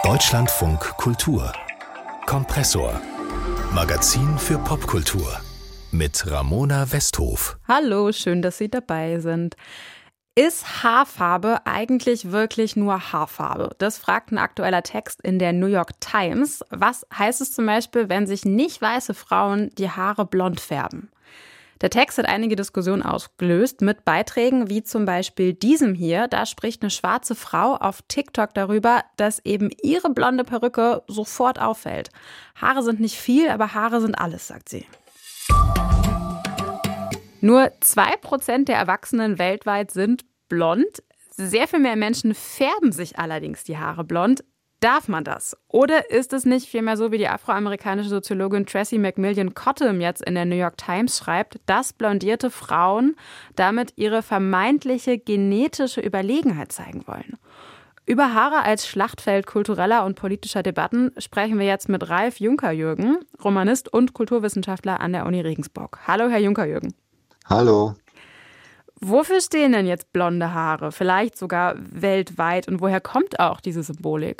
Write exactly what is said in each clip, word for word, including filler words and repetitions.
Deutschlandfunk Kultur Kompressor Magazin für Popkultur mit Ramona Westhof. Hallo, schön, dass Sie dabei sind. Ist Haarfarbe eigentlich wirklich nur Haarfarbe? Das fragt ein aktueller Text in der New York Times. Was heißt es zum Beispiel, wenn sich nicht weiße Frauen die Haare blond färben? Der Text hat einige Diskussionen ausgelöst mit Beiträgen wie zum Beispiel diesem hier. Da spricht eine schwarze Frau auf TikTok darüber, dass eben ihre blonde Perücke sofort auffällt. Haare sind nicht viel, aber Haare sind alles, sagt sie. Nur zwei Prozent der Erwachsenen weltweit sind blond. Sehr viel mehr Menschen färben sich allerdings die Haare blond. Darf man das? Oder ist es nicht vielmehr so, wie die afroamerikanische Soziologin Tressie McMillan Cottom jetzt in der New York Times schreibt, dass blondierte Frauen damit ihre vermeintliche genetische Überlegenheit zeigen wollen? Über Haare als Schlachtfeld kultureller und politischer Debatten sprechen wir jetzt mit Ralf Junker-Jürgen, Romanist und Kulturwissenschaftler an der Uni Regensburg. Hallo, Herr Junker-Jürgen. Hallo. Wofür stehen denn jetzt blonde Haare? Vielleicht sogar weltweit. Und woher kommt auch diese Symbolik?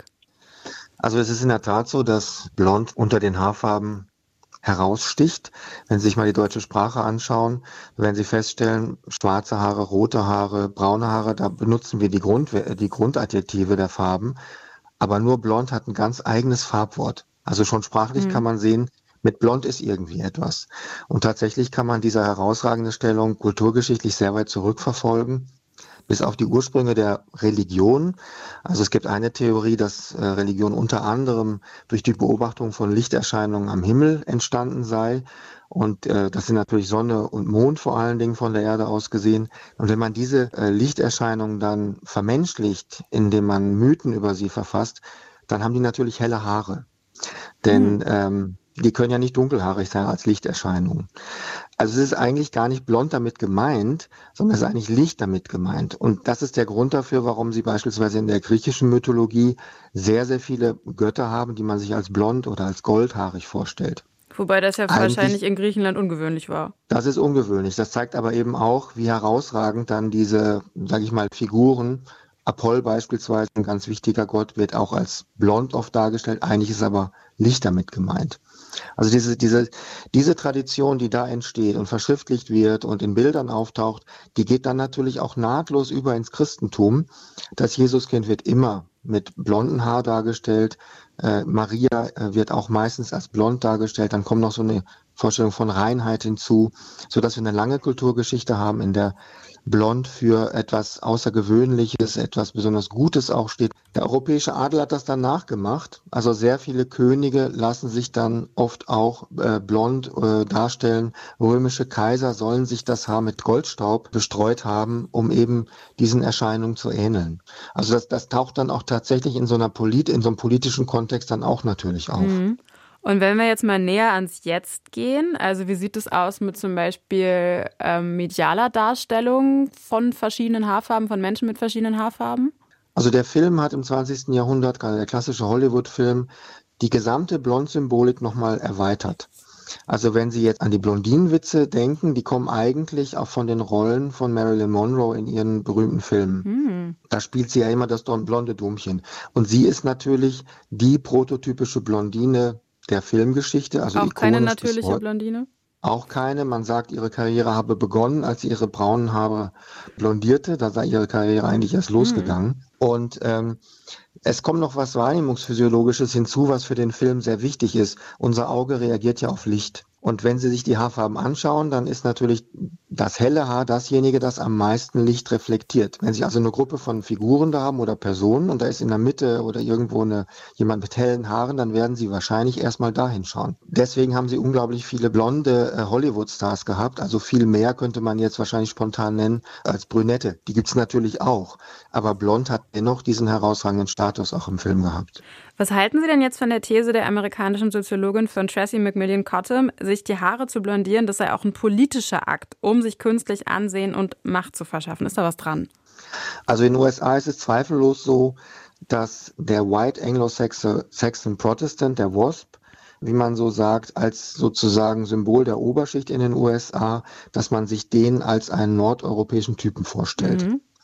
Also es ist in der Tat so, dass Blond unter den Haarfarben heraussticht. Wenn Sie sich mal die deutsche Sprache anschauen, werden Sie feststellen, schwarze Haare, rote Haare, braune Haare, da benutzen wir die, Grund, die Grundadjektive der Farben. Aber nur Blond hat ein ganz eigenes Farbwort. Also schon sprachlich mhm. kann man sehen, mit Blond ist irgendwie etwas. Und tatsächlich kann man diese herausragende Stellung kulturgeschichtlich sehr weit zurückverfolgen, bis auf die Ursprünge der Religion. Also es gibt eine Theorie, dass äh, Religion unter anderem durch die Beobachtung von Lichterscheinungen am Himmel entstanden sei. Und äh, das sind natürlich Sonne und Mond vor allen Dingen von der Erde aus gesehen. Und wenn man diese äh, Lichterscheinungen dann vermenschlicht, indem man Mythen über sie verfasst, dann haben die natürlich helle Haare. Denn mhm. ähm, die können ja nicht dunkelhaarig sein als Lichterscheinungen. Also es ist eigentlich gar nicht blond damit gemeint, sondern es ist eigentlich Licht damit gemeint. Und das ist der Grund dafür, warum sie beispielsweise in der griechischen Mythologie sehr, sehr viele Götter haben, die man sich als blond oder als goldhaarig vorstellt. Wobei das ja eigentlich wahrscheinlich in Griechenland ungewöhnlich war. Das ist ungewöhnlich. Das zeigt aber eben auch, wie herausragend dann diese, sage ich mal, Figuren, Apoll beispielsweise, ein ganz wichtiger Gott, wird auch als blond oft dargestellt. Eigentlich ist aber Licht damit gemeint. Also diese, diese, diese Tradition, die da entsteht und verschriftlicht wird und in Bildern auftaucht, die geht dann natürlich auch nahtlos über ins Christentum. Das Jesuskind wird immer mit blonden Haar dargestellt. Äh, Maria äh, wird auch meistens als blond dargestellt. Dann kommt noch so eine Vorstellung von Reinheit hinzu, sodass wir eine lange Kulturgeschichte haben, in der Blond für etwas Außergewöhnliches, etwas besonders Gutes auch steht. Der europäische Adel hat das dann nachgemacht. Also sehr viele Könige lassen sich dann oft auch äh, blond äh, darstellen. Römische Kaiser sollen sich das Haar mit Goldstaub bestreut haben, um eben diesen Erscheinungen zu ähneln. Also das, das taucht dann auch tatsächlich in so einer Polit, in so einem politischen Kontext dann auch natürlich auf. Mhm. Und wenn wir jetzt mal näher ans Jetzt gehen, also wie sieht es aus mit zum Beispiel ähm, medialer Darstellung von verschiedenen Haarfarben, von Menschen mit verschiedenen Haarfarben? Also der Film hat im zwanzigsten Jahrhundert, gerade der klassische Hollywood-Film, die gesamte Blond-Symbolik nochmal erweitert. Also wenn Sie jetzt an die Blondinenwitze denken, die kommen eigentlich auch von den Rollen von Marilyn Monroe in ihren berühmten Filmen. Hm. Da spielt sie ja immer das blonde Dummchen. Und sie ist natürlich die prototypische Blondine der Filmgeschichte. Also auch keine natürliche Blondine? Auch keine. Man sagt, ihre Karriere habe begonnen, als sie ihre braunen Haare blondierte. Da sei ihre Karriere eigentlich erst losgegangen. Mhm. Und ähm, es kommt noch was Wahrnehmungsphysiologisches hinzu, was für den Film sehr wichtig ist. Unser Auge reagiert ja auf Licht. Und wenn Sie sich die Haarfarben anschauen, dann ist natürlich das helle Haar dasjenige, das am meisten Licht reflektiert. Wenn Sie also eine Gruppe von Figuren da haben oder Personen und da ist in der Mitte oder irgendwo eine, jemand mit hellen Haaren, dann werden Sie wahrscheinlich erstmal dahin schauen. Deswegen haben Sie unglaublich viele blonde äh, Hollywood-Stars gehabt. Also viel mehr könnte man jetzt wahrscheinlich spontan nennen als Brünette. Die gibt's natürlich auch. Aber blond hat dennoch diesen herausragenden Status auch im Film gehabt. Was halten Sie denn jetzt von der These der amerikanischen Soziologin von Tressie McMillan Cottom, sich die Haare zu blondieren, das sei auch ein politischer Akt, um sich künstlich Ansehen und Macht zu verschaffen? Ist da was dran? Also in den U S A ist es zweifellos so, dass der White Anglo-Saxon Protestant, der W A S P, wie man so sagt, als sozusagen Symbol der Oberschicht in den U S A, dass man sich den als einen nordeuropäischen Typen vorstellt. Mhm.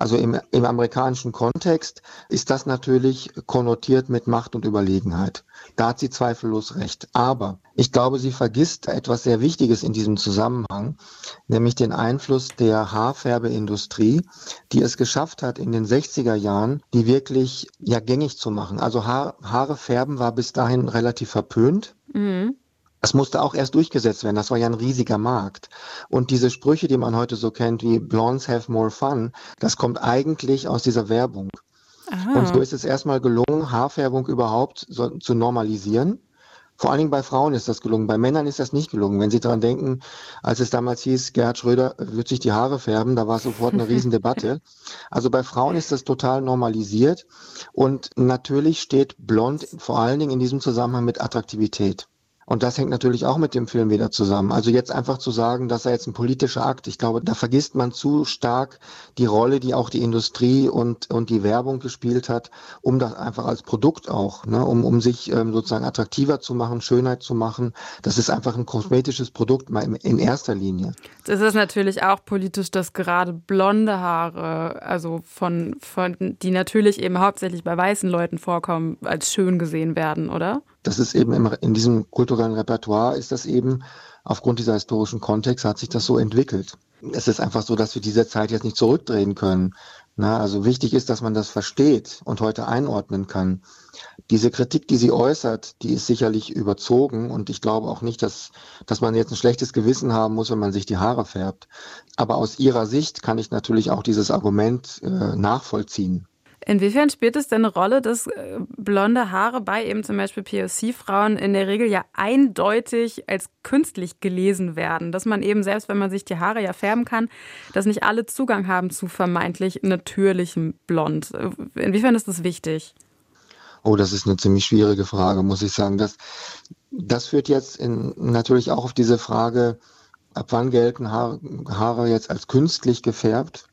Also im, im amerikanischen Kontext ist das natürlich konnotiert mit Macht und Überlegenheit. Da hat sie zweifellos recht. Aber ich glaube, sie vergisst etwas sehr Wichtiges in diesem Zusammenhang, nämlich den Einfluss der Haarfärbeindustrie, die es geschafft hat, in den sechziger Jahren die wirklich ja gängig zu machen. Also Haar, Haare färben war bis dahin relativ verpönt. Mhm. Das musste auch erst durchgesetzt werden. Das war ja ein riesiger Markt. Und diese Sprüche, die man heute so kennt, wie Blondes have more fun, das kommt eigentlich aus dieser Werbung. Aha. Und so ist es erstmal gelungen, Haarfärbung überhaupt so, zu normalisieren. Vor allen Dingen bei Frauen ist das gelungen. Bei Männern ist das nicht gelungen. Wenn Sie daran denken, als es damals hieß, Gerhard Schröder wird sich die Haare färben, da war sofort eine Riesendebatte. Also bei Frauen ist das total normalisiert. Und natürlich steht blond vor allen Dingen in diesem Zusammenhang mit Attraktivität. Und das hängt natürlich auch mit dem Film wieder zusammen. Also jetzt einfach zu sagen, das sei jetzt ein politischer Akt, ich glaube, da vergisst man zu stark die Rolle, die auch die Industrie und und die Werbung gespielt hat, um das einfach als Produkt auch, ne, um um sich ähm, sozusagen attraktiver zu machen, Schönheit zu machen. Das ist einfach ein kosmetisches Produkt mal in, in erster Linie. Es ist natürlich auch politisch, dass gerade blonde Haare, also von von die natürlich eben hauptsächlich bei weißen Leuten vorkommen, als schön gesehen werden, oder? Das ist eben im, in diesem kulturellen Repertoire ist das eben, aufgrund dieser historischen Kontext hat sich das so entwickelt. Es ist einfach so, dass wir diese Zeit jetzt nicht zurückdrehen können. Na, also wichtig ist, dass man das versteht und heute einordnen kann. Diese Kritik, die sie äußert, die ist sicherlich überzogen und ich glaube auch nicht, dass, dass man jetzt ein schlechtes Gewissen haben muss, wenn man sich die Haare färbt. Aber aus ihrer Sicht kann ich natürlich auch dieses Argument äh, nachvollziehen. Inwiefern spielt es denn eine Rolle, dass blonde Haare bei eben zum Beispiel P O C-Frauen in der Regel ja eindeutig als künstlich gelesen werden? Dass man eben, selbst wenn man sich die Haare ja färben kann, dass nicht alle Zugang haben zu vermeintlich natürlichem Blond. Inwiefern ist das wichtig? Oh, das ist eine ziemlich schwierige Frage, muss ich sagen. Das, das führt jetzt in, natürlich auch auf diese Frage, ab wann gelten Haare, Haare jetzt als künstlich gefärbt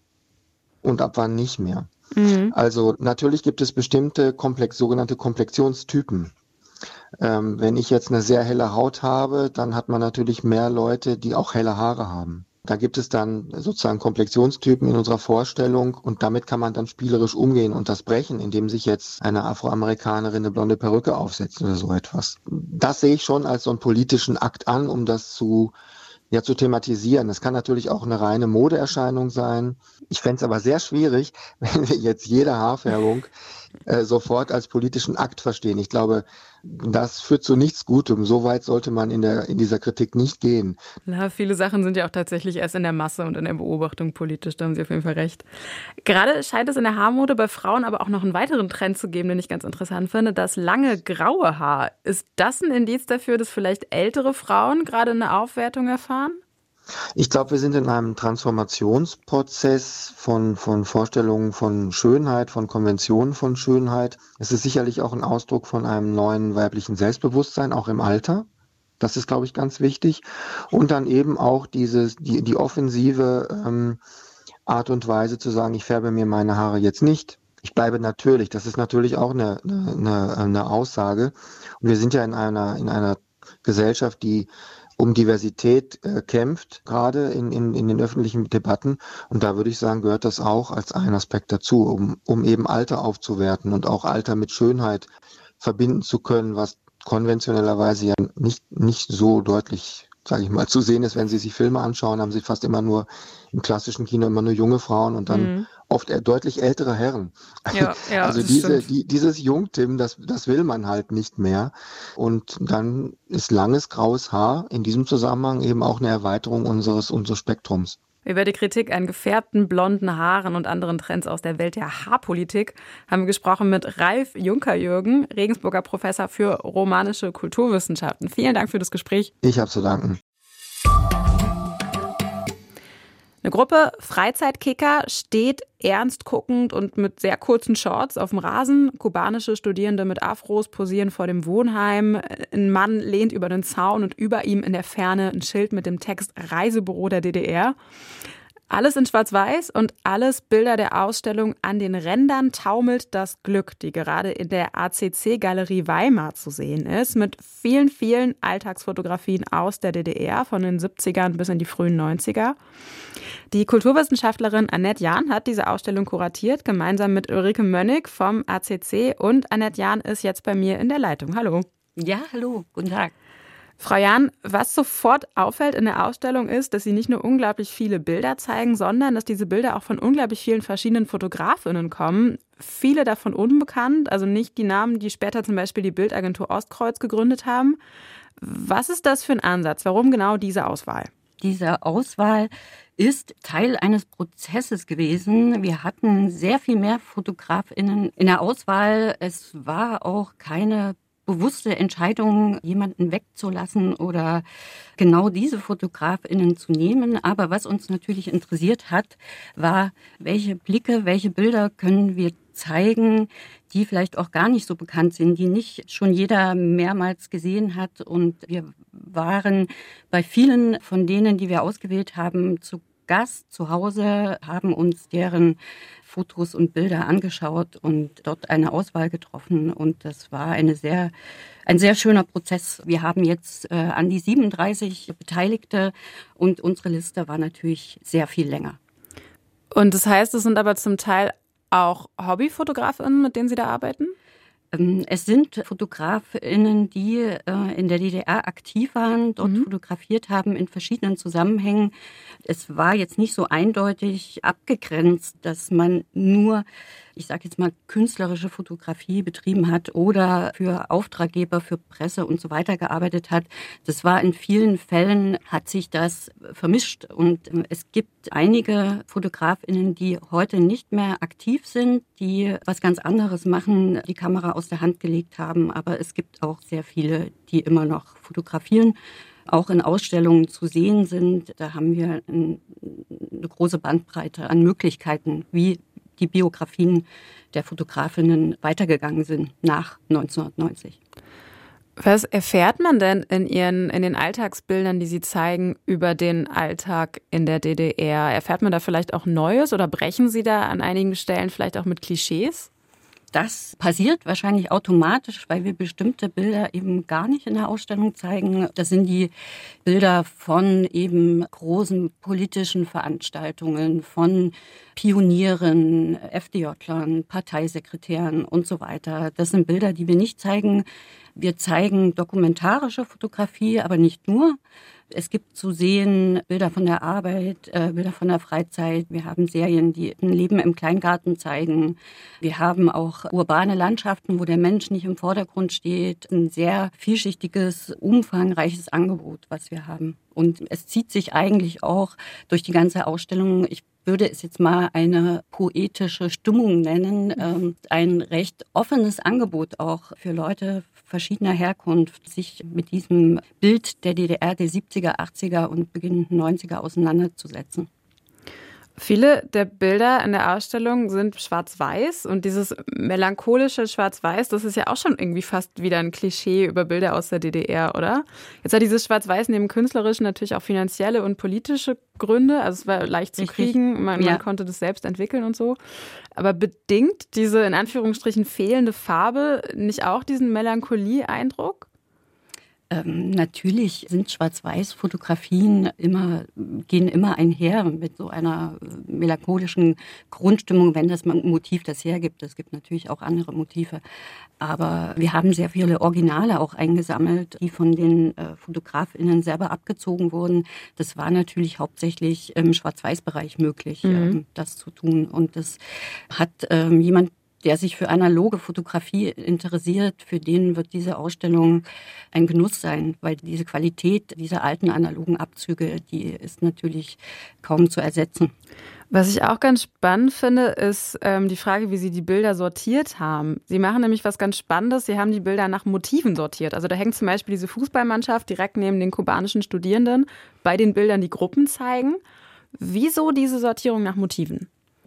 und ab wann nicht mehr. Mhm. Also natürlich gibt es bestimmte Komplex, sogenannte Komplexionstypen. Ähm, wenn ich jetzt eine sehr helle Haut habe, dann hat man natürlich mehr Leute, die auch helle Haare haben. Da gibt es dann sozusagen Komplexionstypen in unserer Vorstellung und damit kann man dann spielerisch umgehen und das brechen, indem sich jetzt eine Afroamerikanerin eine blonde Perücke aufsetzt oder so etwas. Das sehe ich schon als so einen politischen Akt an, um das zu ja zu thematisieren. Das kann natürlich auch eine reine Modeerscheinung sein. Ich fände es aber sehr schwierig, wenn wir jetzt jede Haarfärbung äh, sofort als politischen Akt verstehen. Ich glaube, das führt zu nichts Gutem. So weit sollte man in der in dieser Kritik nicht gehen. Na, viele Sachen sind ja auch tatsächlich erst in der Masse und in der Beobachtung politisch. Da haben Sie auf jeden Fall recht. Gerade scheint es in der Haarmode bei Frauen aber auch noch einen weiteren Trend zu geben, den ich ganz interessant finde. Das lange graue Haar. Ist das ein Indiz dafür, dass vielleicht ältere Frauen gerade eine Aufwertung erfahren? Ich glaube, wir sind in einem Transformationsprozess von, von Vorstellungen von Schönheit, von Konventionen von Schönheit. Es ist sicherlich auch ein Ausdruck von einem neuen weiblichen Selbstbewusstsein, auch im Alter. Das ist, glaube ich, ganz wichtig. Und dann eben auch dieses, die, die offensive ähm, Art und Weise zu sagen, ich färbe mir meine Haare jetzt nicht. Ich bleibe natürlich. Das ist natürlich auch eine, eine, eine Aussage. Und wir sind ja in einer, in einer Gesellschaft, die um Diversität äh, kämpft, gerade in, in, in den öffentlichen Debatten. Und da würde ich sagen, gehört das auch als ein Aspekt dazu, um, um eben Alter aufzuwerten und auch Alter mit Schönheit verbinden zu können, was konventionellerweise ja nicht, nicht so deutlich, sage ich mal, zu sehen ist. Wenn Sie sich Filme anschauen, haben Sie fast immer nur im klassischen Kino immer nur junge Frauen und dann mhm. oft deutlich ältere Herren. Ja, ja, also diese, die, dieses Jungtim, das, das will man halt nicht mehr. Und dann ist langes graues Haar in diesem Zusammenhang eben auch eine Erweiterung unseres, unseres Spektrums. Über die Kritik an gefärbten blonden Haaren und anderen Trends aus der Welt der Haarpolitik haben wir gesprochen mit Ralf Junker-Jürgen, Regensburger Professor für romanische Kulturwissenschaften. Vielen Dank für das Gespräch. Ich habe zu danken. Eine Gruppe Freizeitkicker steht ernst guckend und mit sehr kurzen Shorts auf dem Rasen. Kubanische Studierende mit Afros posieren vor dem Wohnheim. Ein Mann lehnt über den Zaun und über ihm in der Ferne ein Schild mit dem Text Reisebüro der D D R. Alles in Schwarz-Weiß und alles Bilder der Ausstellung An den Rändern taumelt das Glück, die gerade in der A C C-Galerie Weimar zu sehen ist, mit vielen, vielen Alltagsfotografien aus der D D R von den siebzigern bis in die frühen neunziger. Die Kulturwissenschaftlerin Annette Jahn hat diese Ausstellung kuratiert, gemeinsam mit Ulrike Mönnig vom A C C. Und Annette Jahn ist jetzt bei mir in der Leitung. Hallo. Ja, hallo, guten Tag. Frau Jahn, was sofort auffällt in der Ausstellung ist, dass Sie nicht nur unglaublich viele Bilder zeigen, sondern dass diese Bilder auch von unglaublich vielen verschiedenen Fotografinnen kommen. Viele davon unbekannt, also nicht die Namen, die später zum Beispiel die Bildagentur Ostkreuz gegründet haben. Was ist das für ein Ansatz? Warum genau diese Auswahl? Diese Auswahl ist Teil eines Prozesses gewesen. Wir hatten sehr viel mehr FotografInnen in der Auswahl. Es war auch keine bewusste Entscheidung, jemanden wegzulassen oder genau diese FotografInnen zu nehmen. Aber was uns natürlich interessiert hat, war, welche Blicke, welche Bilder können wir zeigen, die vielleicht auch gar nicht so bekannt sind, die nicht schon jeder mehrmals gesehen hat. Und wir waren bei vielen von denen, die wir ausgewählt haben, zu Gast zu Hause, haben uns deren Fotos und Bilder angeschaut und dort eine Auswahl getroffen. Und das war eine sehr, ein sehr schöner Prozess. Wir haben jetzt äh, an die siebenunddreißig Beteiligte und unsere Liste war natürlich sehr viel länger. Und das heißt, es sind aber zum Teil auch HobbyfotografInnen, mit denen Sie da arbeiten? Es sind FotografInnen, die äh, in der D D R aktiv waren, dort mhm. fotografiert haben in verschiedenen Zusammenhängen. Es war jetzt nicht so eindeutig abgegrenzt, dass man nur, ich sage jetzt mal, künstlerische Fotografie betrieben hat oder für Auftraggeber, für Presse und so weiter gearbeitet hat. Das war in vielen Fällen, hat sich das vermischt. Und es gibt einige FotografInnen, die heute nicht mehr aktiv sind, die was ganz anderes machen, die Kamera aus der Hand gelegt haben. Aber es gibt auch sehr viele, die immer noch fotografieren, auch in Ausstellungen zu sehen sind. Da haben wir eine große Bandbreite an Möglichkeiten, wie die Biografien der Fotografinnen weitergegangen sind nach neunzehnhundertneunzig. Was erfährt man denn in Ihren, in den Alltagsbildern, die Sie zeigen, über den Alltag in der D D R? Erfährt man da vielleicht auch Neues oder brechen Sie da an einigen Stellen vielleicht auch mit Klischees? Das passiert wahrscheinlich automatisch, weil wir bestimmte Bilder eben gar nicht in der Ausstellung zeigen. Das sind die Bilder von eben großen politischen Veranstaltungen, von Pionieren, F D J-Lern, Parteisekretären und so weiter. Das sind Bilder, die wir nicht zeigen. Wir zeigen dokumentarische Fotografie, aber nicht nur. Es gibt zu sehen Bilder von der Arbeit, äh, Bilder von der Freizeit. Wir haben Serien, die ein Leben im Kleingarten zeigen. Wir haben auch urbane Landschaften, wo der Mensch nicht im Vordergrund steht. Ein sehr vielschichtiges, umfangreiches Angebot, was wir haben. Und es zieht sich eigentlich auch durch die ganze Ausstellung. Ich würde es jetzt mal eine poetische Stimmung nennen. Ähm, ein recht offenes Angebot auch für Leute verschiedener Herkunft, sich mit diesem Bild der D D R der siebziger, achtziger und Beginn neunziger auseinanderzusetzen. Viele der Bilder in der Ausstellung sind schwarz-weiß und dieses melancholische Schwarz-Weiß, das ist ja auch schon irgendwie fast wieder ein Klischee über Bilder aus der D D R, oder? Jetzt hat dieses Schwarz-Weiß neben künstlerischen natürlich auch finanzielle und politische Gründe, also es war leicht zu Richtig. kriegen, man, Ja. man konnte das selbst entwickeln und so. Aber bedingt diese in Anführungsstrichen fehlende Farbe nicht auch diesen Melancholie-Eindruck? Ähm, natürlich sind Schwarz-Weiß-Fotografien immer, gehen immer einher mit so einer melancholischen Grundstimmung, wenn das Motiv das hergibt. Es gibt natürlich auch andere Motive. Aber wir haben sehr viele Originale auch eingesammelt, die von den äh, FotografInnen selber abgezogen wurden. Das war natürlich hauptsächlich im Schwarz-Weiß-Bereich möglich, mhm. ähm, das zu tun. Und das hat ähm, jemand, der sich für analoge Fotografie interessiert, für den wird diese Ausstellung ein Genuss sein, weil diese Qualität dieser alten analogen Abzüge, die ist natürlich kaum zu ersetzen. Was ich auch ganz spannend finde, ist ähm, die Frage, wie Sie die Bilder sortiert haben. Sie machen nämlich was ganz Spannendes. Sie haben die Bilder nach Motiven sortiert. Also da hängt zum Beispiel diese Fußballmannschaft direkt neben den kubanischen Studierenden bei den Bildern, die Gruppen zeigen. Wieso diese Sortierung nach Motiven?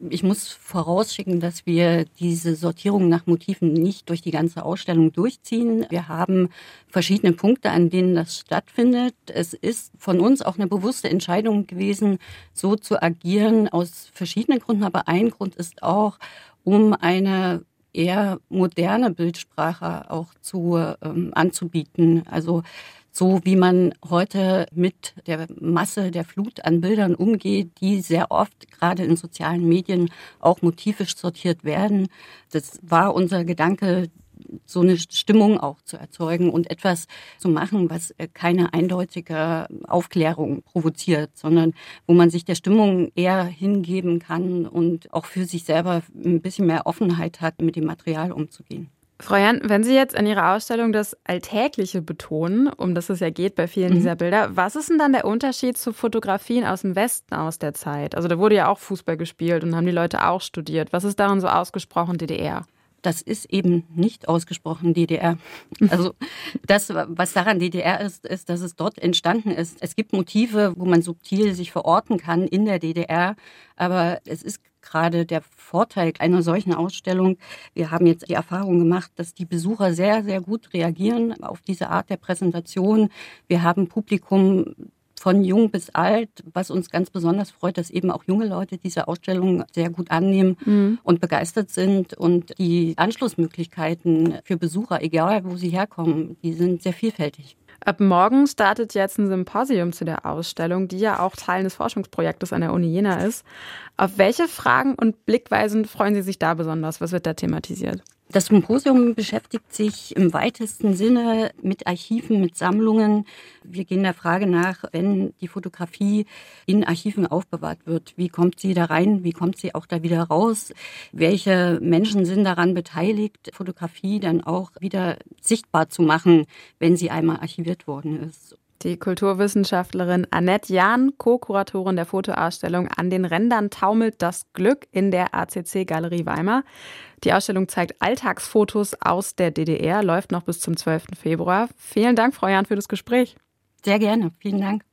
Ich muss vorausschicken, dass wir diese Sortierung nach Motiven nicht durch die ganze Ausstellung durchziehen. Wir haben verschiedene Punkte, an denen das stattfindet. Es ist von uns auch eine bewusste Entscheidung gewesen, so zu agieren, aus verschiedenen Gründen. Aber ein Grund ist auch, um eine eher moderne Bildsprache auch zu ähm, anzubieten. Also so wie man heute mit der Masse der Flut an Bildern umgeht, die sehr oft gerade in sozialen Medien auch motivisch sortiert werden. Das war unser Gedanke, so eine Stimmung auch zu erzeugen und etwas zu machen, was keine eindeutige Aufklärung provoziert, sondern wo man sich der Stimmung eher hingeben kann und auch für sich selber ein bisschen mehr Offenheit hat, mit dem Material umzugehen. Frau Jahn, wenn Sie jetzt in Ihrer Ausstellung das Alltägliche betonen, um das es ja geht bei vielen mhm. dieser Bilder, was ist denn dann der Unterschied zu Fotografien aus dem Westen aus der Zeit? Also da wurde ja auch Fußball gespielt und haben die Leute auch studiert. Was ist daran so ausgesprochen D D R? Das ist eben nicht ausgesprochen D D R. Also das, was daran D D R ist, ist, dass es dort entstanden ist. Es gibt Motive, wo man subtil sich verorten kann in der D D R, aber es ist gerade der Vorteil einer solchen Ausstellung. Wir haben jetzt die Erfahrung gemacht, dass die Besucher sehr, sehr gut reagieren auf diese Art der Präsentation. Wir haben Publikum von jung bis alt, was uns ganz besonders freut, dass eben auch junge Leute diese Ausstellung sehr gut annehmen mhm. und begeistert sind. Und die Anschlussmöglichkeiten für Besucher, egal wo sie herkommen, die sind sehr vielfältig. Ab morgen startet jetzt ein Symposium zu der Ausstellung, die ja auch Teil des Forschungsprojektes an der Uni Jena ist. Auf welche Fragen und Blickweisen freuen Sie sich da besonders? Was wird da thematisiert? Das Symposium beschäftigt sich im weitesten Sinne mit Archiven, mit Sammlungen. Wir gehen der Frage nach, wenn die Fotografie in Archiven aufbewahrt wird, wie kommt sie da rein, wie kommt sie auch da wieder raus? Welche Menschen sind daran beteiligt, Fotografie dann auch wieder sichtbar zu machen, wenn sie einmal archiviert worden ist? Die Kulturwissenschaftlerin Annette Jahn, Co-Kuratorin der Fotoausstellung An den Rändern taumelt das Glück in der A C C-Galerie Weimar. Die Ausstellung zeigt Alltagsfotos aus der D D R, läuft noch bis zum zwölften Februar. Vielen Dank, Frau Jahn, für das Gespräch. Sehr gerne, vielen Dank.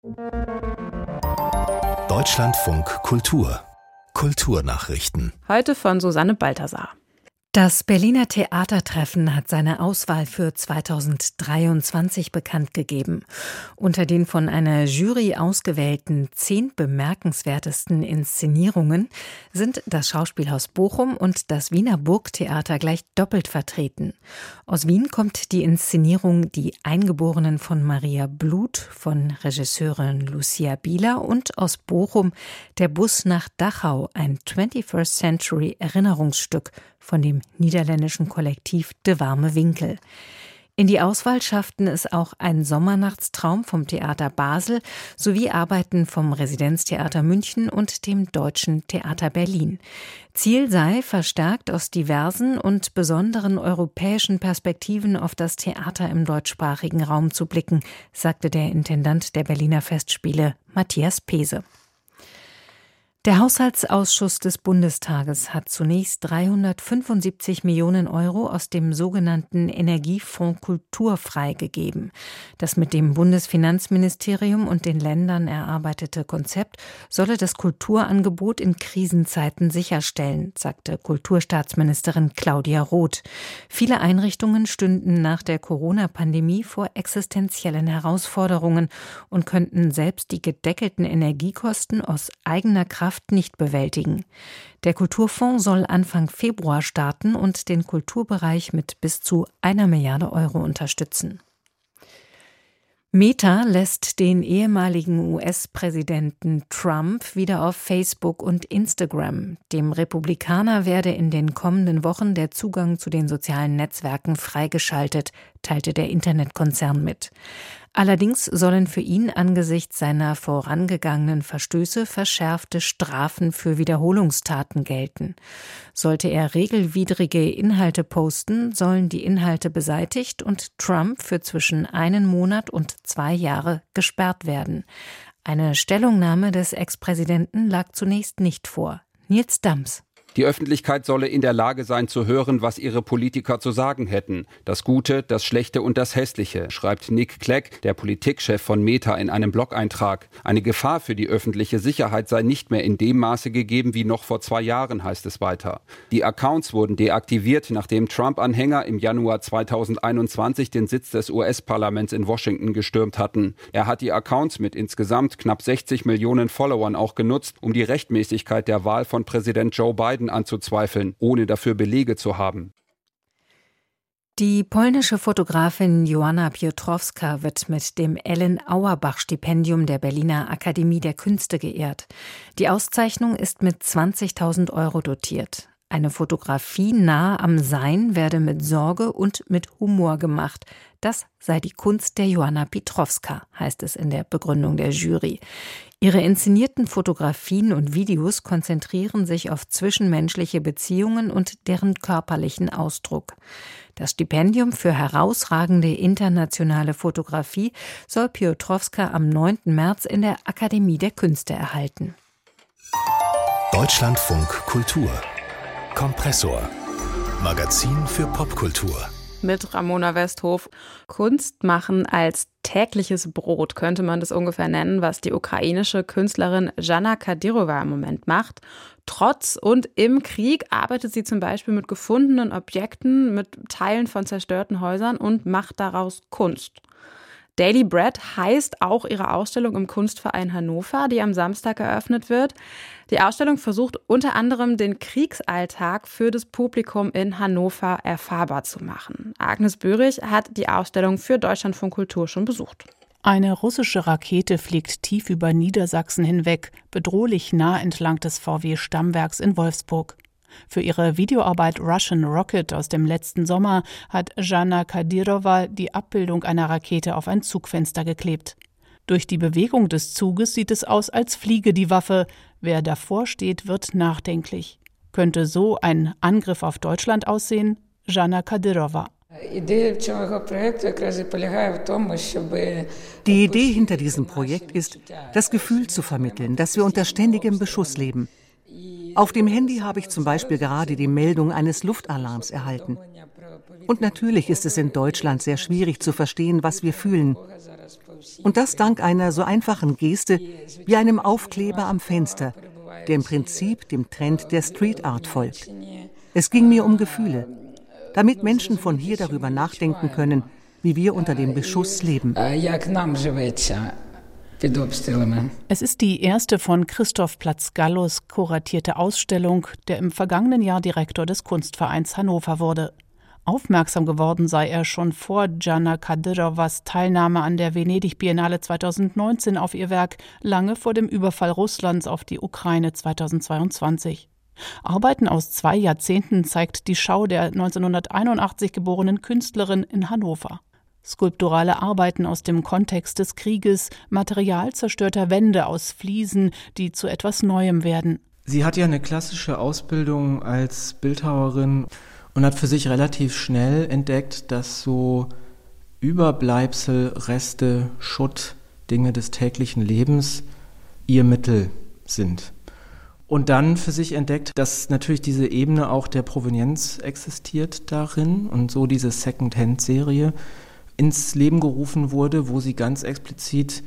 Deutschlandfunk Kultur. Kulturnachrichten. Heute von Susanne Balthasar. Das Berliner Theatertreffen hat seine Auswahl für zweitausenddreiundzwanzig bekannt gegeben. Unter den von einer Jury ausgewählten zehn bemerkenswertesten Inszenierungen sind das Schauspielhaus Bochum und das Wiener Burgtheater gleich doppelt vertreten. Aus Wien kommt die Inszenierung Die Eingeborenen von Maria Bluth von Regisseurin Lucia Bieler und aus Bochum Der Bus nach Dachau, ein twenty-first Century Erinnerungsstück von dem niederländischen Kollektiv De Warme Winkel. In die Auswahl schafften es auch Ein Sommernachtstraum vom Theater Basel sowie Arbeiten vom Residenztheater München und dem Deutschen Theater Berlin. Ziel sei, verstärkt aus diversen und besonderen europäischen Perspektiven auf das Theater im deutschsprachigen Raum zu blicken, sagte der Intendant der Berliner Festspiele Matthias Pese. Der Haushaltsausschuss des Bundestages hat zunächst dreihundertfünfundsiebzig Millionen Euro aus dem sogenannten Energiefonds Kultur freigegeben. Das mit dem Bundesfinanzministerium und den Ländern erarbeitete Konzept solle das Kulturangebot in Krisenzeiten sicherstellen, sagte Kulturstaatsministerin Claudia Roth. Viele Einrichtungen stünden nach der Corona-Pandemie vor existenziellen Herausforderungen und könnten selbst die gedeckelten Energiekosten aus eigener Kraft nicht bewältigen. Der Kulturfonds soll Anfang Februar starten und den Kulturbereich mit bis zu einer Milliarde Euro unterstützen. Meta lässt den ehemaligen U S-Präsidenten Trump wieder auf Facebook und Instagram. Dem Republikaner werde in den kommenden Wochen der Zugang zu den sozialen Netzwerken freigeschaltet, teilte der Internetkonzern mit. Allerdings sollen für ihn angesichts seiner vorangegangenen Verstöße verschärfte Strafen für Wiederholungstaten gelten. Sollte er regelwidrige Inhalte posten, sollen die Inhalte beseitigt und Trump für zwischen einen Monat und zwei Jahre gesperrt werden. Eine Stellungnahme des Ex-Präsidenten lag zunächst nicht vor. Nils Dams. Die Öffentlichkeit solle in der Lage sein zu hören, was ihre Politiker zu sagen hätten. Das Gute, das Schlechte und das Hässliche, schreibt Nick Clegg, der Politikchef von Meta, in einem Blog-Eintrag. Eine Gefahr für die öffentliche Sicherheit sei nicht mehr in dem Maße gegeben wie noch vor zwei Jahren, heißt es weiter. Die Accounts wurden deaktiviert, nachdem Trump-Anhänger im Januar zweitausendeinundzwanzig den Sitz des U S-Parlaments in Washington gestürmt hatten. Er hat die Accounts mit insgesamt knapp sechzig Millionen Followern auch genutzt, um die Rechtmäßigkeit der Wahl von Präsident Joe Biden anzuzweifeln, ohne dafür Belege zu haben. Die polnische Fotografin Joanna Piotrowska wird mit dem Ellen Auerbach-Stipendium der Berliner Akademie der Künste geehrt. Die Auszeichnung ist mit zwanzigtausend Euro dotiert. Eine Fotografie nahe am Sein werde mit Sorge und mit Humor gemacht. Das sei die Kunst der Joanna Piotrowska, heißt es in der Begründung der Jury. Ihre inszenierten Fotografien und Videos konzentrieren sich auf zwischenmenschliche Beziehungen und deren körperlichen Ausdruck. Das Stipendium für herausragende internationale Fotografie soll Piotrowska am neunten März in der Akademie der Künste erhalten. Deutschlandfunk Kultur Kompressor. Magazin für Popkultur. Mit Ramona Westhof. Kunst machen als tägliches Brot könnte man das ungefähr nennen, was die ukrainische Künstlerin Jana Kadyrova im Moment macht. Trotz und im Krieg arbeitet sie zum Beispiel mit gefundenen Objekten, mit Teilen von zerstörten Häusern und macht daraus Kunst. Daily Bread heißt auch ihre Ausstellung im Kunstverein Hannover, die am Samstag eröffnet wird. Die Ausstellung versucht unter anderem den Kriegsalltag für das Publikum in Hannover erfahrbar zu machen. Agnes Böhrig hat die Ausstellung für Deutschlandfunk Kultur schon besucht. Eine russische Rakete fliegt tief über Niedersachsen hinweg, bedrohlich nah entlang des V W-Stammwerks in Wolfsburg. Für ihre Videoarbeit Russian Rocket aus dem letzten Sommer hat Jana Kadyrova die Abbildung einer Rakete auf ein Zugfenster geklebt. Durch die Bewegung des Zuges sieht es aus, als fliege die Waffe. Wer davor steht, wird nachdenklich. Könnte so ein Angriff auf Deutschland aussehen? Jana Kadyrova. Die Idee hinter diesem Projekt ist, das Gefühl zu vermitteln, dass wir unter ständigem Beschuss leben. Auf dem Handy habe ich zum Beispiel gerade die Meldung eines Luftalarms erhalten. Und natürlich ist es in Deutschland sehr schwierig zu verstehen, was wir fühlen. Und das dank einer so einfachen Geste wie einem Aufkleber am Fenster, der im Prinzip dem Trend der Street Art folgt. Es ging mir um Gefühle, damit Menschen von hier darüber nachdenken können, wie wir unter dem Beschuss leben. Es ist die erste von Christoph Platz-Gallus kuratierte Ausstellung, der im vergangenen Jahr Direktor des Kunstvereins Hannover wurde. Aufmerksam geworden sei er schon vor Jana Kadyrovas Teilnahme an der Venedig-Biennale zweitausendneunzehn auf ihr Werk, lange vor dem Überfall Russlands auf die Ukraine zweitausendzweiundzwanzig. Arbeiten aus zwei Jahrzehnten zeigt die Schau der neunzehnhunderteinundachtzig geborenen Künstlerin in Hannover. Skulpturale Arbeiten aus dem Kontext des Krieges, Material zerstörter Wände aus Fliesen, die zu etwas Neuem werden. Sie hat ja eine klassische Ausbildung als Bildhauerin und hat für sich relativ schnell entdeckt, dass so Überbleibsel, Reste, Schutt, Dinge des täglichen Lebens ihr Mittel sind. Und dann für sich entdeckt, dass natürlich diese Ebene auch der Provenienz existiert darin und so diese Second-Hand-Serie ins Leben gerufen wurde, wo sie ganz explizit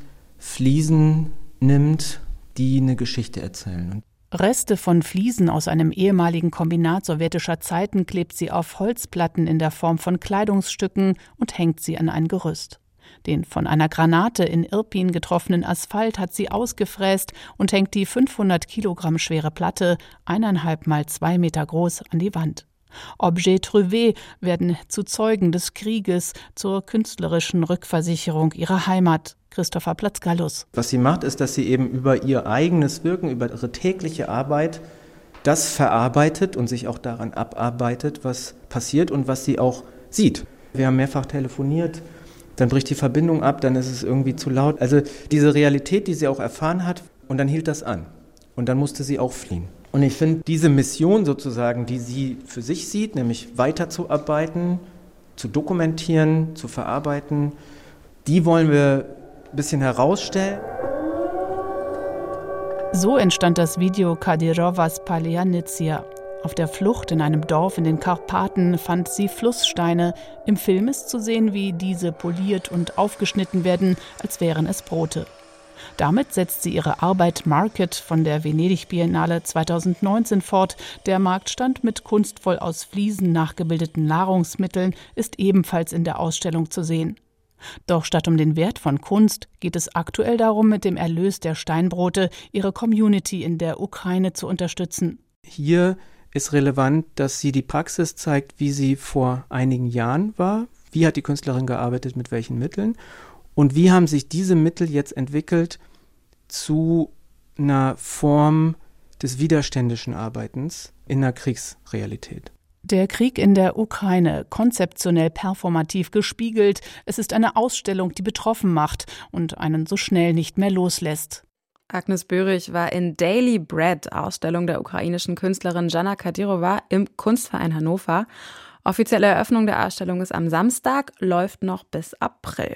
Fliesen nimmt, die eine Geschichte erzählen. Reste von Fliesen aus einem ehemaligen Kombinat sowjetischer Zeiten klebt sie auf Holzplatten in der Form von Kleidungsstücken und hängt sie an ein Gerüst. Den von einer Granate in Irpin getroffenen Asphalt hat sie ausgefräst und hängt die fünfhundert Kilogramm schwere Platte, eineinhalb mal zwei Meter groß, an die Wand. Objets trouvés werden zu Zeugen des Krieges, zur künstlerischen Rückversicherung ihrer Heimat. Christopher Platz-Gallus. Was sie macht, ist, dass sie eben über ihr eigenes Wirken, über ihre tägliche Arbeit das verarbeitet und sich auch daran abarbeitet, was passiert und was sie auch sieht. Wir haben mehrfach telefoniert, dann bricht die Verbindung ab, dann ist es irgendwie zu laut. Also diese Realität, die sie auch erfahren hat, und dann hielt das an. Und dann musste sie auch fliehen. Und ich finde, diese Mission sozusagen, die sie für sich sieht, nämlich weiterzuarbeiten, zu dokumentieren, zu verarbeiten, die wollen wir ein bisschen herausstellen. So entstand das Video Kadyrovas Palianitsia. Auf der Flucht in einem Dorf in den Karpaten fand sie Flusssteine. Im Film ist zu sehen, wie diese poliert und aufgeschnitten werden, als wären es Brote. Damit setzt sie ihre Arbeit Market von der Venedig-Biennale zweitausendneunzehn fort. Der Marktstand mit kunstvoll aus Fliesen nachgebildeten Nahrungsmitteln ist ebenfalls in der Ausstellung zu sehen. Doch statt um den Wert von Kunst geht es aktuell darum, mit dem Erlös der Steinbrote ihre Community in der Ukraine zu unterstützen. Hier ist relevant, dass sie die Praxis zeigt, wie sie vor einigen Jahren war. Wie hat die Künstlerin gearbeitet, mit welchen Mitteln? Und wie haben sich diese Mittel jetzt entwickelt zu einer Form des widerständischen Arbeitens in einer Kriegsrealität? Der Krieg in der Ukraine, konzeptionell performativ gespiegelt. Es ist eine Ausstellung, die betroffen macht und einen so schnell nicht mehr loslässt. Agnes Böhrig war in Daily Bread, Ausstellung der ukrainischen Künstlerin Jana Kadyrova im Kunstverein Hannover. Offizielle Eröffnung der Ausstellung ist am Samstag, läuft noch bis April.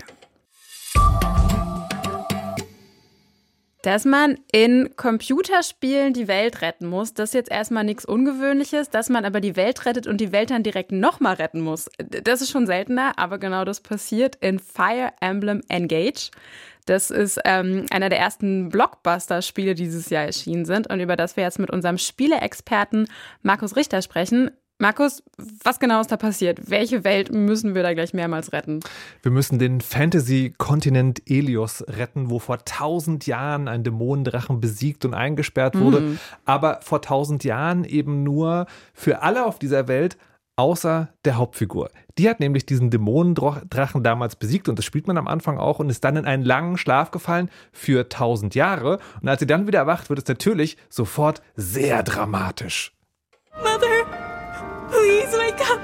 Dass man in Computerspielen die Welt retten muss, das ist jetzt erstmal nichts Ungewöhnliches. Dass man aber die Welt rettet und die Welt dann direkt nochmal retten muss, das ist schon seltener, aber genau das passiert in Fire Emblem Engage. Das ist ähm, einer der ersten Blockbuster-Spiele, die dieses Jahr erschienen sind und über das wir jetzt mit unserem Spieleexperten Markus Richter sprechen. Markus, was genau ist da passiert? Welche Welt müssen wir da gleich mehrmals retten? Wir müssen den Fantasy-Kontinent Ilios retten, wo vor tausend Jahren ein Dämonendrachen besiegt und eingesperrt wurde, mhm. aber vor tausend Jahren eben nur für alle auf dieser Welt, außer der Hauptfigur. Die hat nämlich diesen Dämonendrachen damals besiegt und das spielt man am Anfang auch und ist dann in einen langen Schlaf gefallen für tausend Jahre. Und als sie dann wieder erwacht, wird es natürlich sofort sehr dramatisch. Mother, please wake up.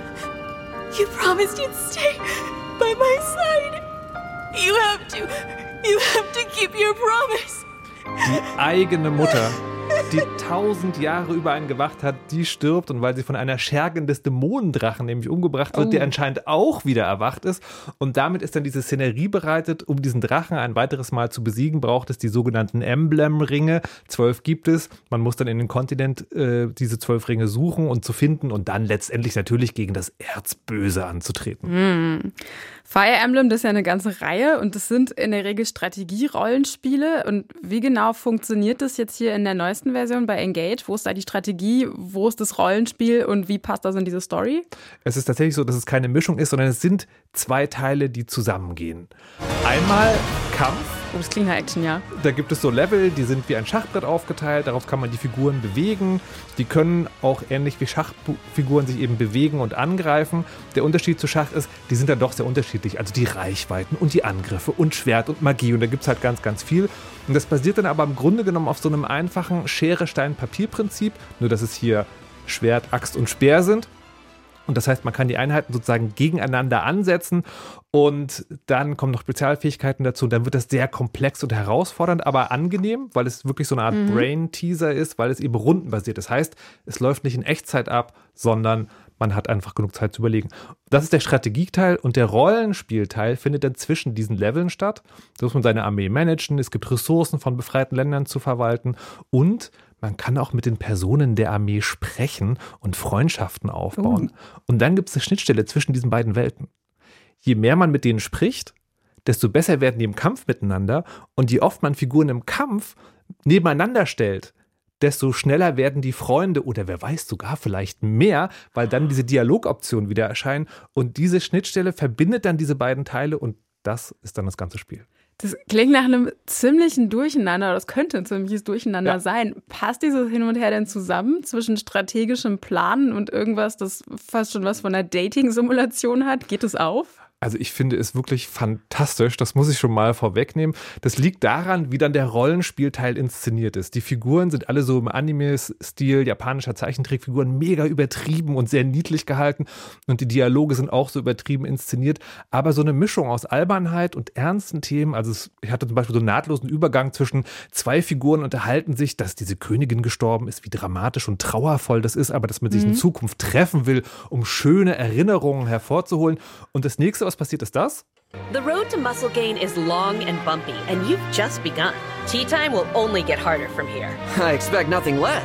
You promised you'd stay by my side. You have to, you have to keep your promise. Die eigene Mutter, die tausend Jahre über einen gewacht hat, die stirbt und weil sie von einer Schergen des Dämonendrachen nämlich umgebracht wird, oh. der anscheinend auch wieder erwacht ist und damit ist dann diese Szenerie bereitet, um diesen Drachen ein weiteres Mal zu besiegen, braucht es die sogenannten Emblem-Ringe, zwölf gibt es, man muss dann in den Kontinent äh, diese zwölf Ringe suchen und zu finden und dann letztendlich natürlich gegen das Erzböse anzutreten. Hm. Fire Emblem, das ist ja eine ganze Reihe und das sind in der Regel Strategie-Rollenspiele und wie genau funktioniert das jetzt hier in der neuesten Version bei Engage? Wo ist da die Strategie, wo ist das Rollenspiel und wie passt das in diese Story? Es ist tatsächlich so, dass es keine Mischung ist, sondern es sind zwei Teile, die zusammengehen. Einmal Kampf. Oh, das klingt nach Action, ja. Da gibt es so Level, die sind wie ein Schachbrett aufgeteilt, darauf kann man die Figuren bewegen. Die können auch ähnlich wie Schachfiguren sich eben bewegen und angreifen. Der Unterschied zu Schach ist, die sind dann doch sehr unterschiedlich. Also die Reichweiten und die Angriffe und Schwert und Magie und da gibt es halt ganz, ganz viel. Und das basiert dann aber im Grunde genommen auf so einem einfachen Schere-Stein-Papier-Prinzip, nur dass es hier Schwert, Axt und Speer sind. Und das heißt, man kann die Einheiten sozusagen gegeneinander ansetzen und dann kommen noch Spezialfähigkeiten dazu. Und dann wird das sehr komplex und herausfordernd, aber angenehm, weil es wirklich so eine Art mhm. Brain-Teaser ist, weil es eben rundenbasiert ist. Das heißt, es läuft nicht in Echtzeit ab, sondern man hat einfach genug Zeit zu überlegen. Das ist der Strategieteil und der Rollenspielteil findet dann zwischen diesen Leveln statt. Da muss man seine Armee managen, es gibt Ressourcen von befreiten Ländern zu verwalten und man kann auch mit den Personen der Armee sprechen und Freundschaften aufbauen. Oh. Und dann gibt es eine Schnittstelle zwischen diesen beiden Welten. Je mehr man mit denen spricht, desto besser werden die im Kampf miteinander. Und je oft man Figuren im Kampf nebeneinander stellt, desto schneller werden die Freunde oder wer weiß sogar vielleicht mehr, weil dann diese Dialogoptionen wieder erscheinen. Und diese Schnittstelle verbindet dann diese beiden Teile und das ist dann das ganze Spiel. Das klingt nach einem ziemlichen Durcheinander, das könnte ein ziemliches Durcheinander ja. sein. Passt dieses Hin und Her denn zusammen zwischen strategischem Planen und irgendwas, das fast schon was von einer Dating-Simulation hat? Geht es auf? Also ich finde es wirklich fantastisch, das muss ich schon mal vorwegnehmen. Das liegt daran, wie dann der Rollenspielteil inszeniert ist. Die Figuren sind alle so im Anime-Stil japanischer Zeichentrickfiguren mega übertrieben und sehr niedlich gehalten und die Dialoge sind auch so übertrieben inszeniert, aber so eine Mischung aus Albernheit und ernsten Themen, also es, ich hatte zum Beispiel so einen nahtlosen Übergang zwischen zwei Figuren unterhalten sich, dass diese Königin gestorben ist, wie dramatisch und trauervoll das ist, aber dass man sich mhm. in Zukunft treffen will, um schöne Erinnerungen hervorzuholen und das nächste, was passiert, ist das? The road to muscle gain is long and bumpy, and you've just begun. Tea time will only get harder from here. I expect nothing less.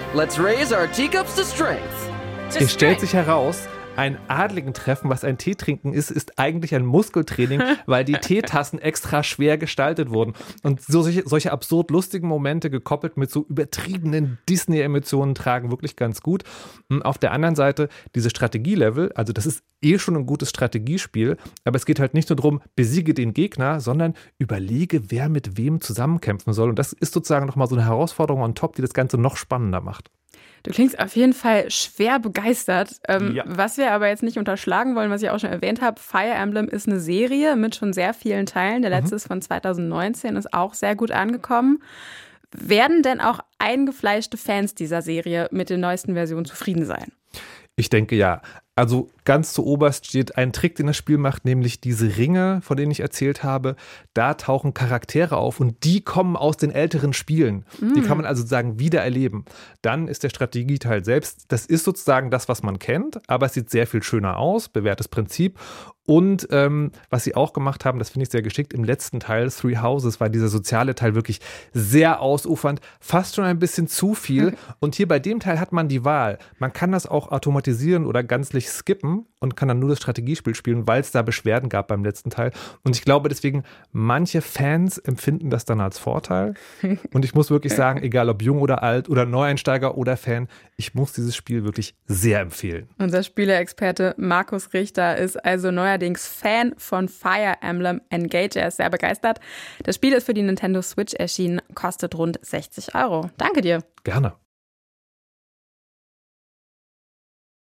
Let's raise our teacups to strength. Es stellt sich heraus, ein Adligentreffen, was ein Teetrinken ist, ist eigentlich ein Muskeltraining, weil die Teetassen extra schwer gestaltet wurden. Und so solche, solche absurd lustigen Momente gekoppelt mit so übertriebenen Disney-Emotionen tragen wirklich ganz gut. Und auf der anderen Seite diese Strategielevel, also das ist eh schon ein gutes Strategiespiel, aber es geht halt nicht nur darum, besiege den Gegner, sondern überlege, wer mit wem zusammenkämpfen soll. Und das ist sozusagen nochmal so eine Herausforderung on top, die das Ganze noch spannender macht. Du klingst auf jeden Fall schwer begeistert. Ähm, Ja. Was wir aber jetzt nicht unterschlagen wollen, was ich auch schon erwähnt habe, Fire Emblem ist eine Serie mit schon sehr vielen Teilen. Der letzte ist von zwanzig neunzehn, ist auch sehr gut angekommen. Werden denn auch eingefleischte Fans dieser Serie mit den neuesten Versionen zufrieden sein? Ich denke ja. Also ganz zu oberst steht ein Trick, den das Spiel macht, nämlich diese Ringe, von denen ich erzählt habe. Da tauchen Charaktere auf und die kommen aus den älteren Spielen. Mm. Die kann man also sozusagen wieder erleben. Dann ist der Strategieteil selbst, das ist sozusagen das, was man kennt, aber es sieht sehr viel schöner aus, bewährtes Prinzip. Und ähm, was sie auch gemacht haben, das finde ich sehr geschickt, im letzten Teil, Three Houses, war dieser soziale Teil wirklich sehr ausufernd, fast schon ein bisschen zu viel. Und hier bei dem Teil hat man die Wahl. Man kann das auch automatisieren oder ganzlich skippen und kann dann nur das Strategiespiel spielen, weil es da Beschwerden gab beim letzten Teil. Und ich glaube deswegen, manche Fans empfinden das dann als Vorteil. Und ich muss wirklich sagen, egal ob jung oder alt oder Neueinsteiger oder Fan, ich muss dieses Spiel wirklich sehr empfehlen. Unser Spieleexperte Markus Richter ist also neuerdings Fan von Fire Emblem Engage. Er ist sehr begeistert. Das Spiel ist für die Nintendo Switch erschienen, kostet rund sechzig Euro. Danke dir. Gerne.